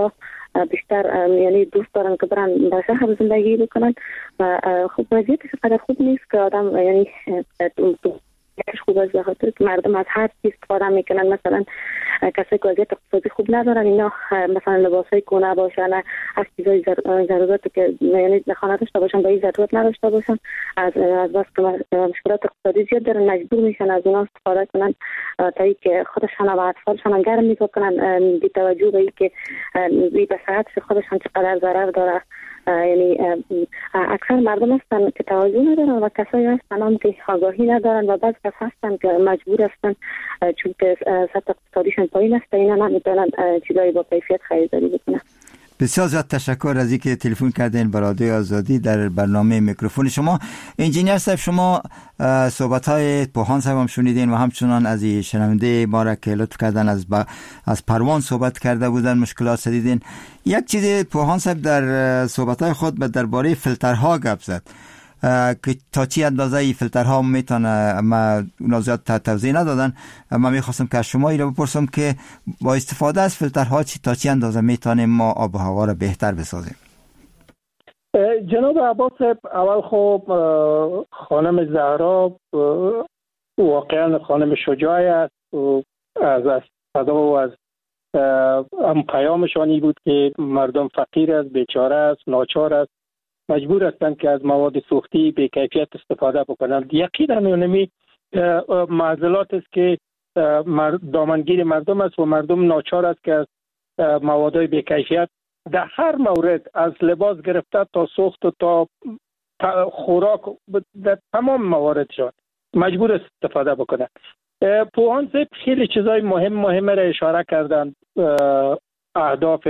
بیشتر یعنی دوست دارن که برن در شهر زندگی بکنن و خب وضعیتش قدر خوب نیست که آدم یعنی خوب است بخاطر که مردم از هر چیز استفاده میکنن. مثلا کسی که وضعیت اقتصادی خوب ندارن اینا مثلا لباسای کهنه باشن، از چیزای ضرورت که یعنی خانه داشته باشن به این ضرورت نداشته باشن، از بس که مشکلات اقتصادی زیاد دارن مجبور میشن از اونا استفاده کنن تا اینکه خودشان و اطفالشان گرم میکنن بی توجه به اینکه به صحت خودشان چقدر ضرر داره. یعنی اکثر مردم هستن که توجه ندارن و کسایی هستن هم که آگاهی ندارن و بعض کس هستن که مجبور هستن چون که سطح اقتصادیشون پایین است اینا نمیتونن چیزایی با کیفیت خریداری بکنن. بسیار زیاد تشکر از اینکه تلفن کردین به رادیو آزادی در برنامه میکروفون شما. انجینیر صاحب شما صحبت‌های پوهان صاحب هم شنیدین و همچنان از شنونده ما را که لطف کردن از پروان صحبت کرده بودن مشکلات دیدین. یک چیز پوهان صاحب در صحبت‌های خود درباره فیلترها گپ زد که تا چی اندازه ای فیلترها میتونه، ما اونا زیاد توضیح ندادن. من میخواستم که از شما اینو بپرسم که با استفاده از فیلترها تا چی اندازه میتونیم ما آب و هوا را بهتر بسازیم؟ جناب عباس، اول خب خانم زهرا واقعا خانم شجاعی است از صدا و از پیامشانی بود که مردم فقیر است، بیچاره است، ناچار است، مجبور هستند که از مواد سوختی به کیفیت استفاده بکنند. یقینا اونمی معضلات است که دامنگیر مردم است و مردم ناچار است که از موادهای به کیفیت در هر مورد از لباس گرفته تا سوخت و تا خوراک در تمام مواردشان مجبور است استفاده بکنند. پوهان صاحب خیلی چیزای مهم را اشاره کردند. اهداف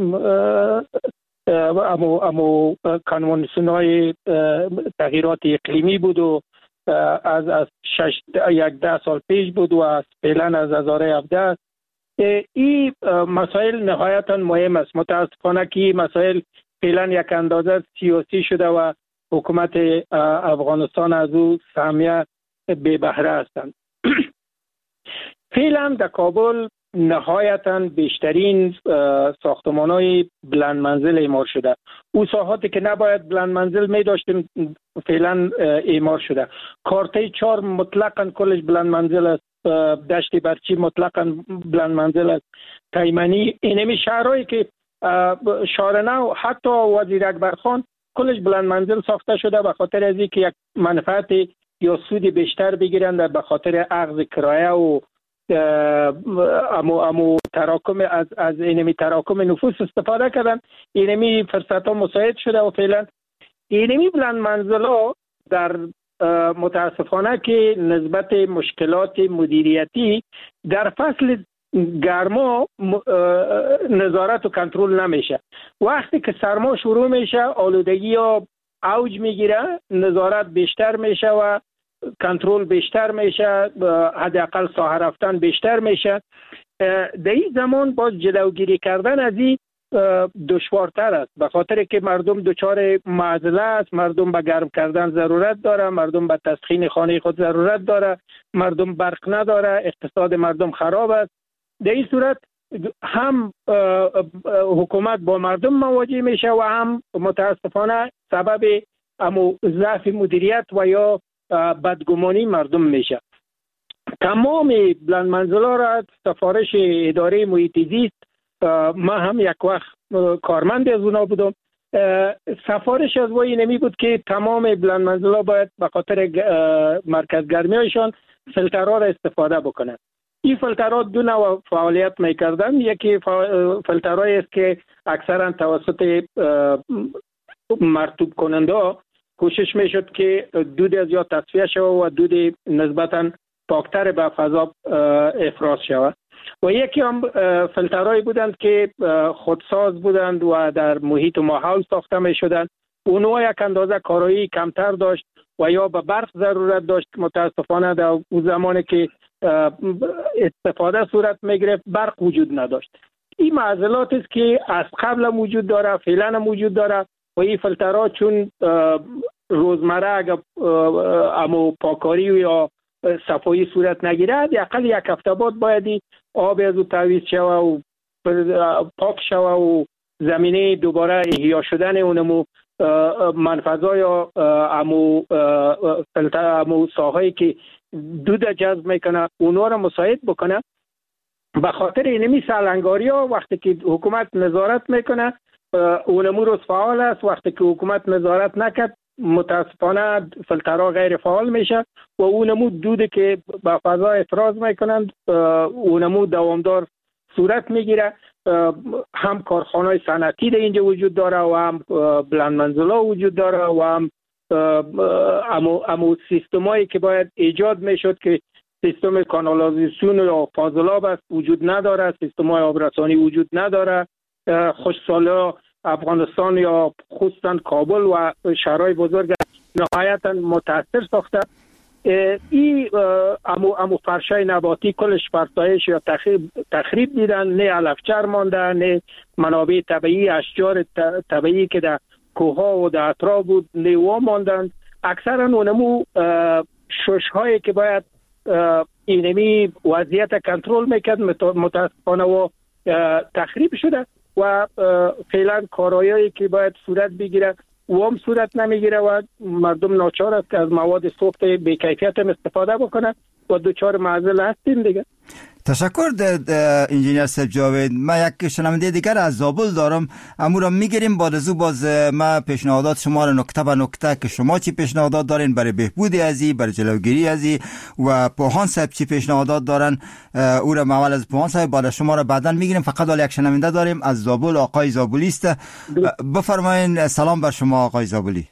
امو کنوانسیون‌های تغییرات اقلیمی بود و از 10 سال پیش بود و از فعلا از 2017. این مسائل نهایتا مهم است. متاسفانه که این مسائل فعلا یک اندازه سیاسی شده و حکومت افغانستان از او سهمیه بی بهره هستند. فعلا در کابل نهایتاً بیشترین ساختمان‌های بلند منزل اعمار شده. او ساحاتی که نباید بلند منزل می داشتیم فعلا اعمار شده. کارته 4 مطلقاً کلش بلند منزل است. دشت برچی مطلقاً بلند منزل است. تیمنی اینمی شهرهایی که شارنو حتی وزیر اکبرخان کلش بلند منزل ساخته شده به خاطر از اینکه یک منفعت یا سود بیشتر بگیرند به خاطر اخذ کرایه و امو تراکم از اینمی تراکم نفوس استفاده کردن. اینمی فرصت ها مساعد شده و فعلا اینمی بلند منزل ها در متاسفانه که نسبت مشکلات مدیریتی در فصل گرما نظارت و کنترل نمیشه. وقتی که سرما شروع میشه آلودگی ها اوج میگیره، نظارت بیشتر میشه و کنترل بیشتر میشه، حداقل ساحه رفتن بیشتر میشه. در این زمان باز جلوگیری کردن از این دشوارتر است به خاطر که مردم دچار معضله است. مردم به گرم کردن ضرورت داره، مردم به تسخین خانه خود ضرورت داره، مردم برق نداره، اقتصاد مردم خراب است. در این صورت هم حکومت با مردم مواجه میشه و هم متاسفانه سبب ضعف مدیریت و یا بدگمانی مردم میشه. تمام بلند منزل‌ها را سفارش اداره محیط زیست، ما هم یک وقت کارمند از اونا بودم، سفارش از وی نمی بود که تمام بلند منزل‌ها باید به خاطر مرکز گرمی هایشان فیلترها را استفاده بکنند. این فیلترها دو نوع فعالیت میکردن. یکی فیلترهایی است که اکثرا توسط مرطوب کننده کوشش میشد که دود از یا تصفیه شود و دود نسبتا پاکتر به فضا افراز شود. و یکی هم فیلترهایی بودند که خودساز بودند و در محیط و ماحول ساخته می شدند. اونها یک اندازه کارایی کمتر داشت و یا به برق ضرورت داشت. متاسفانه در اون زمانی که استفاده صورت می گرفت برق وجود نداشت. این معضلات است که از قبل وجود داره، فعلا موجود داره و این فیلترها چون روزمره اگر پاکاری یا صفایی صورت نگیرد اقل یک هفته بعد باید آب از او تعویض شوه و پاک شوه و زمینه دوباره احیا شدن اونمو منفذا یا امو ساحایی که دود جذب میکنه اونا رو مساعد بکنه. به خاطر اینمی سالنگاری ها وقتی که حکومت نظارت میکنه اونمو روز فعال است، وقتی که حکومت نظارت نکرد متاسفانه فیلترها غیر فعال میشه و اونمو دودی که به فضا افراز میکنند اونمو دوامدار صورت میگیره. هم کارخانه‌های صنعتی در اینجا وجود داره و هم بلند منزلا وجود داره و هم امو سیستمایی که باید ایجاد میشد که سیستم کانالازیسیون یا فاضلاب است وجود نداره، سیستم‌های آبرسانی وجود نداره. خوشسالی افغانستان یا خصوصا کابل و شهرهای بزرگ نهایتا متاثر ساخته. این امو فرشای نباتی کلش فرسایش یا تخریب دیدن، نه علفچر مانده، نه منابع طبیعی اشجار طبیعی که در کوها و در اطراف بود نه ماندن. اکثرا اونمو شش‌هایی که باید اینمی وضعیت کنترل میکرد متاسفانه و تخریب شده و فعلا کارهایی که باید صورت بگیره و هم صورت نمیگیره و مردم ناچار است که از مواد سوخت بی‌کیفیت استفاده بکنه و دوچار معضل هستیم دیگه. تشکر انجینیر سیف جاوید. ما یک شنونده دیگر از زابل دارم، امو را میگیریم بعد از او باز ما پیشنهادات شما را نکته به نکته که شما چی پیشنهادات دارین برای بهبود ازی، برای جلوگیری ازی و پوهان صاحب چی پیشنهادات دارن او را اول از پوهان صاحب بعد شما را بعداً میگیریم. فقط یک شنونده داریم از زابل، آقای زابلی است. بفرمایین. سلام بر شما آقای زابلی.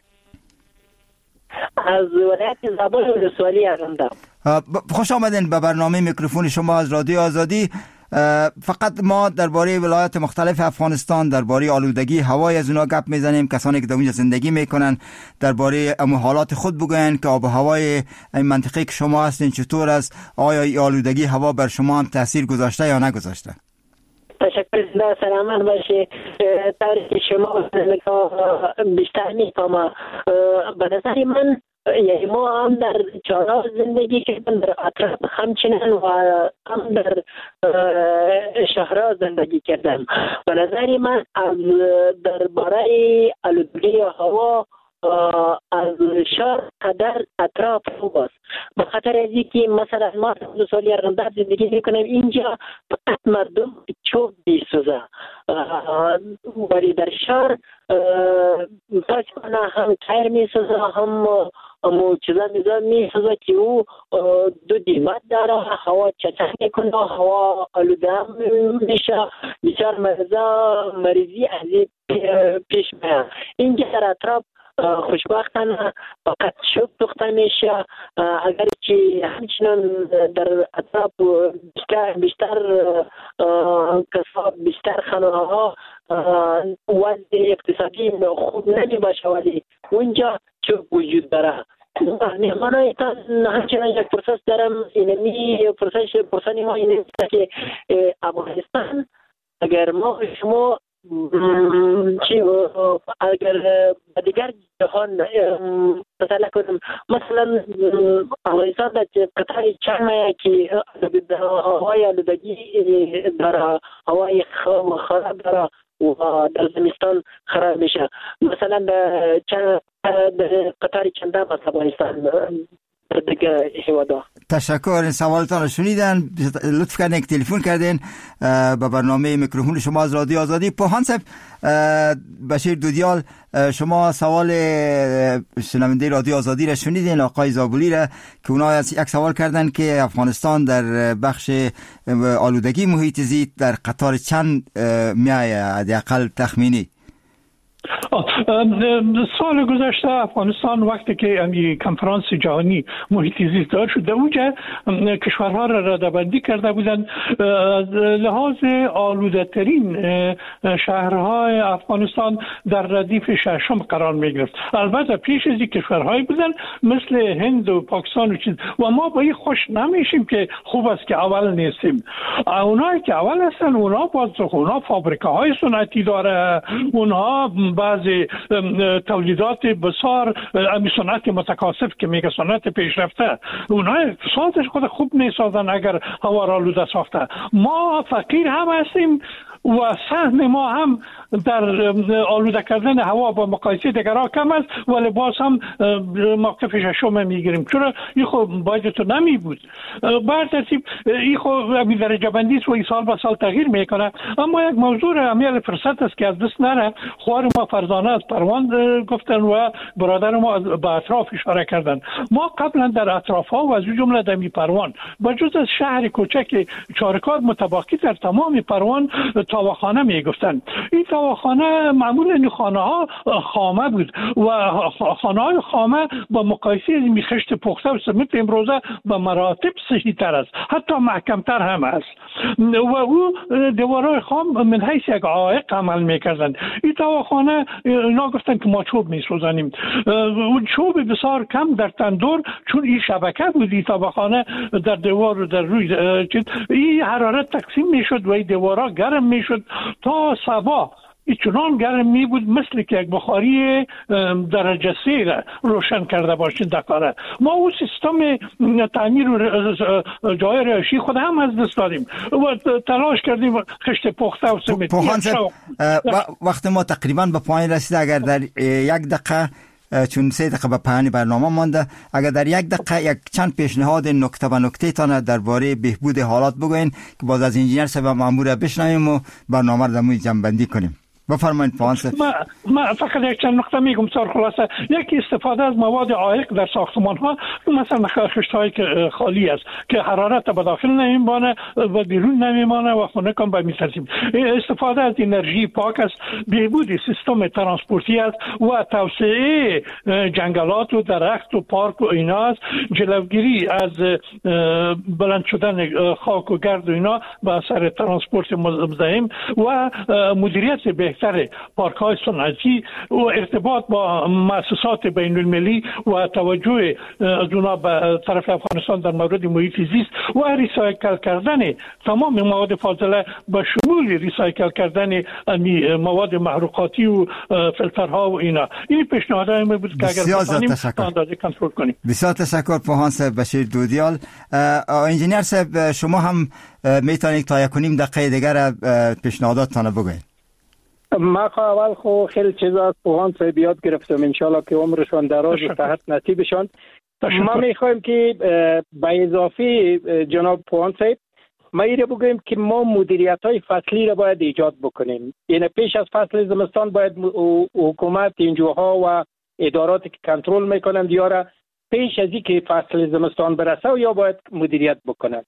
از ولایت زابل ولسوالی هستم. خوش آمدین به برنامه میکروفون شما از رادیو آزادی. فقط ما درباره ولایات مختلف افغانستان، درباره آلودگی هوای از اونا گپ میزنیم. کسانی که در اونجا زندگی میکنن درباره حالات خود بگوین که آب و هوای این منطقه که شما هستین چطور است، آیا این آلودگی هوا بر شما هم تاثیر گذاشته یا نگذاشته؟ تشکر. زنده سلامت باشی. تاریخ شما بیشتر میفهمم. به نظر من یعنی ما هم در چهارراه زندگی کردم، در اطراف همچنین و هم در شهرها زندگی کردم. به نظر من از درباره آلودگی هوا از شهر قدر اطراف خوب است. به خاطر از اینکه مثلا ما 2 سال رمضان زندگی میکنیم اینجا فقط مردم چوب میسوزه، ولی در شهر پس کنه هم تایر میسوزه هم چیزا میسوزه که او دو دیمت داره، هوا چطر میکنه، هوا آلوده میشه، بسیار مریضی از پیش میاد. اینجا در اطراف خوشبختانه فقط شب سوخته میشه، اگر که همچنان در اطراف بیشتر کساب، بیشتر خانه‌ها وضع اقتصادی خوب نمی باشه ولی اونجا چوب وجود داره. مهمانایتان همچنان یک پرسش دارم، اینمی پرسانی ما اینه که افغانستان اگر ما شما اگر دیگر جهان مثلا کنم، مثلا افغانستان در قطار چند که هوای آلودگی داره، هوای خراب داره و در زمستان خراب میشه. مثلا در قطار چند از افغانستان دیگه حوادا. تشکر. این سوالتان رو شنیدن، لطف کردین که تلفن کردین به برنامه میکروفون شما از رادیو آزادی. پوهان صاحب بشیر دودیال، شما سوال شنونده رادیو آزادی را شنیدین، آقای زابلی را که اونا یک سوال کردن که افغانستان در بخش آلودگی محیط زیست در قطار چند میایه حداقل تخمینی؟ سال گذشته افغانستان وقتی که امی کنفرانس جهانی محیط زیست دار شد، در اونجا کشورها را رده‌بندی کرده بودند از لحاظ آلوده ترین شهرهای افغانستان در ردیف ششم قرار می گرفت. البته پیش از این کشورهایی بودند مثل هند و پاکستان و چیز و ما با این خوش نمیشیم که خوب است که اول نیستیم. اونایی که اول هستن اونا اونا فابریکاهای صنعتی داره، اونها بعضی تولیدات بسیار صنعت متکاسب که میگه صنعت پیشرفته، اونها اقتصادش خود خوب نیسازن اگر هوا را آلوده ساخته. ما فقیر هم هستیم و سهم ما هم در آلوده کردن هوا با مقایسه دیگرها کم است، ولی باز هم موقف ششم میگیریم. چرا این خب باید تو نمی بود. بر ترتیب این خب درجه بندی است و این سال به سال تغییر میکنه. اما یک موضوع امیال فرصت است که از دست نره. خوار ما فرزانه از پروان گفتن و برادر ما به اطراف اشاره کردن. ما قبلا در اطراف ها و از جمله در پروان با جز از شهر کوچک چارکار متباقی در تمام پروان تاوخانه میگفتن. این تاوخانه معمولا خانه ها خامه بود و خانه های خامه با مقایسه خشت پخته و سمنت امروزه به مراتب صحیح تر است، حتی محکم تر هم است و او دیوارهای خام من حیث یک عائق عمل میکردن. این تاوخانه اینا گفتن که ما چوب میسوزانیم. اون چوب بسیار کم در تندور، چون این شبکه بود این تاوخانه در دیوار و در روی این حرارت تقسیم میشد و این دیوارها گرم میشد تا صبح. این چنان گرم می بود مثل که یک بخاری درجه 3 روشن کرده باشین در کاره. ما او سیستم تعمیر و جای رهایشی خود هم از دست دادیم و تلاش کردیم خشت پخته و سمنت. وقت ما تقریبا به پایان رسید. اگر در یک دقیقه، چون 3 دقیقه به پایان برنامه مانده، اگر در یک دقیقه یک چند پیشنهاد نکته به نکته تان درباره بهبود حالات بگوین که باز از انجینر صاحب مامور بشنویم و برنامه رو در جمع‌بندی کنیم. بفرمایید پانس. ما فقط یک چند نقطه میگم سر خلاصه. یکی استفاده از مواد عایق در ساختمان ها، مثلا خشت هایی که خالی است که حرارت به داخل نمیمانه و بیرون نمیمانه و خونه کم به میترسیم. استفاده از انرژی پاک است، بهبود سیستم ترانسپورتی است و توسعه جنگلات و درخت و پارک و اینا است، جلوگیری از بلند شدن خاک و گرد و اینا به اثر ترانسپورت مزاحم و مدیریت بهتر پارک های صنعتی و ارتباط با مؤسسات بین المللی و توجه از اونا به طرف افغانستان در مورد محیط زیست و ریسایکل کردن تمام مواد فاضله به شمول ریسایکل کردن مواد محروقاتی و فیلترها و اینا. این پیشنهادهای ما بود که اگر بتونیم تا اندازه کنترل کنیم. بسیار تشکر پوهان صاحب بشیر دودیال. انجینیر صاحب شما هم میتونید تا 1.5 دقیقه دیگر پیشنهاداتتان بگویید. ما اول خیلی چیزا از پوهان صاحب یاد گرفتم، انشالله که عمرشان دراز و صحت نصیبشان. ما میخوایم که به اضافه جناب پوهان صاحب ما ایره بگویم که ما مدیریت های فصلی را باید ایجاد بکنیم. یعنی پیش از فصل زمستان باید حکومت اینجوها و اداراتی که کنترل میکنند یا را پیش از اینکه فصل زمستان برسه و یا باید مدیریت بکنند.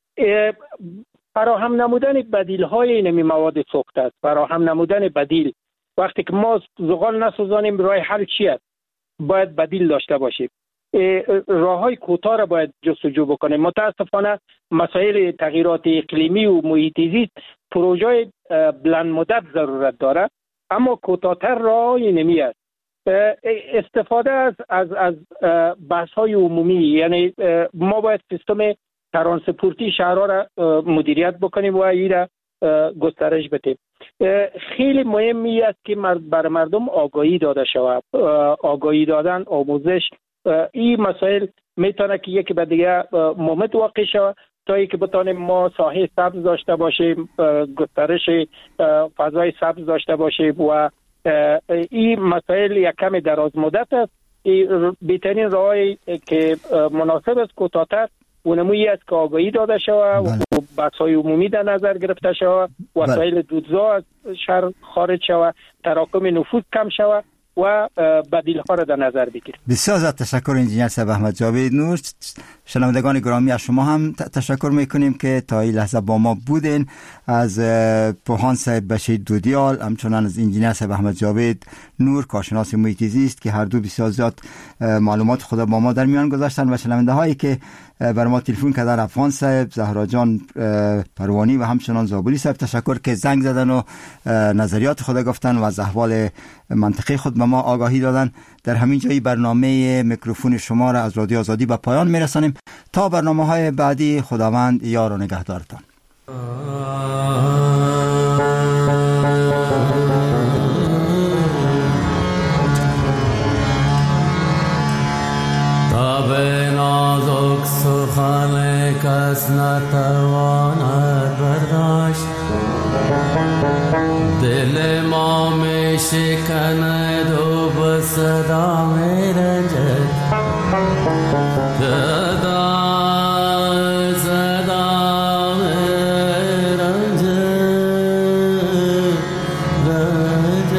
فراهم نمودن بدیل های این مواد سوخته است. فراهم نمودن بدیل، وقتی که ما زغال نسوزانیم راه حل چی است؟ باید بدیل داشته باشیم. راه های کوتاه را باید جستجو بکنیم. متاسفانه مسائل تغییرات اقلیمی و محیط زیست پروژه بلند مدت ضرورت داره، اما کوتاه‌تر راه نمی است. استفاده از بحث های عمومی، یعنی ما باید سیستم ترانسپورتی شهرها را مدیریت بکنیم و این را گسترش بدیم. خیلی مهمی است که بر مردم آگاهی داده شود. آگاهی دادن، آموزش، این مسائل میتونه که یکی به دیگه مومد واقع شود تا اینکه بتانیم ما ساحه سبز داشته باشیم، گسترش فضای سبز داشته باشیم و این مسائل یک کم دراز مدت است. بهترین راهی که مناسب است کوتاه‌تر اونمویی است که آگاهی داده شود و بحث‌های عمومی در نظر گرفته شود، وسایل دودزا از شهر خارج شود، تراکم نفوذ کم شود و بدیل ها را در نظر بگیریم. بسیار زیاد تشکر انجینیر صاحب احمد جاوید نور. شنوندگان گرامی از شما هم تشکر میکنیم که تا این لحظه با ما بودین. از پوهان صاحب بشیر دودیال، همچنان از انجینیر صاحب احمد جاوید نور کارشناس محیط زیست که هر دو بسیار زیاد معلومات خود با ما در میان گذاشتن و شنونده هایی که بر ما تلفن کردن، افغان صاحب، زهرا جان پروانی و همچنان زابوری صاحب تشکر که زنگ زدن و نظریات خود گفتن و از احوال منطقه خود به ما آگاهی دادن. در همین جایی برنامه میکروفون شما را از رادیو آزادی به پایان میرسانیم. تا برنامه‌های بعدی خداوند یار و نگهدارتان. سخن کس نتواند برداشت دل ما می شکند و به صدا می رنجد صدا می رنجد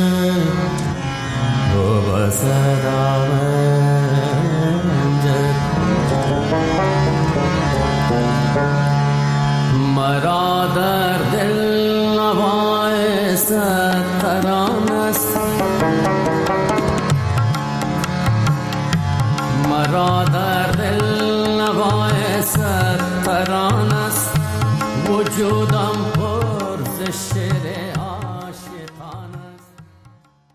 و به صدا می رنجد مرا در دل نوای ستران است مرا در دل نوای ستران است وجود